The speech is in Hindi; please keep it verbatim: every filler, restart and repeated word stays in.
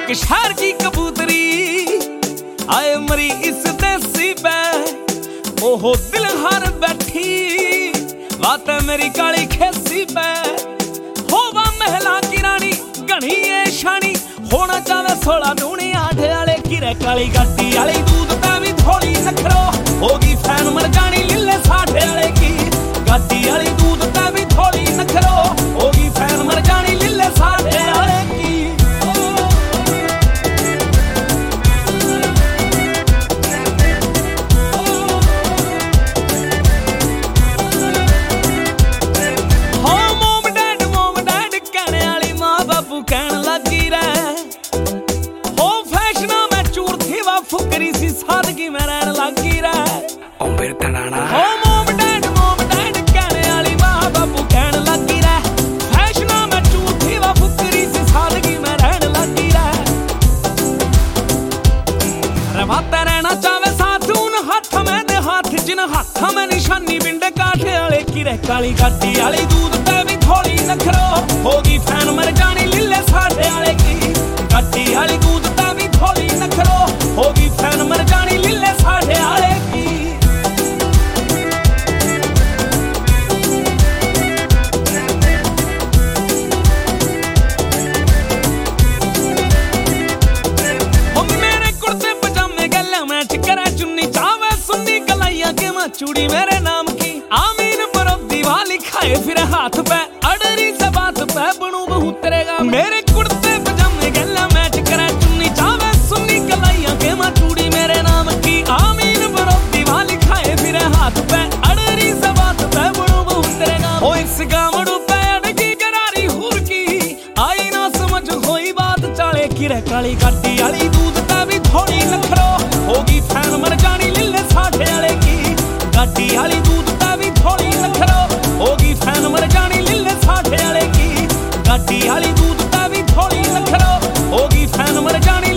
एक शहर की कबूतरी आए मरी इस देसी पे, ओहो दिल हार बैठी बात मेरी काली खेसी पे। होवा महला की रानी घनी ए शानी, होना चाहे सोला दूनी आठ आले किरे काली गाटी आली दूध पे भी थोड़ी नखरो, होगी फैन मर जानी लीले साठे आले की गाटी आली दूध पे भी थोड़ी नखरो, होगी फैन मर जानी लीले साठे आले की। फुकरी सी सादगी में रहन लगी रहे ओ मेरे तनाना हो मोम डैड मोम डैड कहने वाली मां बाबू कहन लगी रहे, फैशना में झूठी वा फुकरी सी सादगी में रहन लगी रहे। रवाता रहना चाहे साथ उन हाथ में दे हाथ जिन हाथ में निशानी बिंडे काठे वाले की रह काली गाटी वाली दूध पे भी थोड़ी नखरो, होगी फैन मर जानी लीले साठे वाले की गाटी वाली दूध पे भी थोड़ी नखरो, होगी फैन मर जानी लीले साढ़े आले की। हम मेरे कुर्ते पजामे गले मैच करे चुन्नी चावे सुन्नी कलाइया के मां चूड़ी मेरे नाम की, आमीन बरब्दी वाली खाए फिर हाथ पे अडरी से बात पे बनू बहु तेरेगा। मेरे कुर्ते पजामे गले मैच करे चुन्नी चावे सुन्नी कलाइया के मां चूड़ी मेरे नाम की, आमीन बरब्दी वाली खाए फिर हाथ पे अडरी से बात पे बनू बहु तेरेगा। ओ इस गावड़ू पे अड़गी गरारी हुर की आई ना समझ होई बात चाले की रे काली गाटी वाली दूध पे भी थोड़ी नखरो, होगी फैन मर जानी लीले साठे वाले की गाटी वाली दूध पे भी थोड़ी नखरो, होगी फैन मर जानी लीले साठे वाले की गाटी वाली दूध पे भी थोड़ी नखरो, होगी फैन मर जानी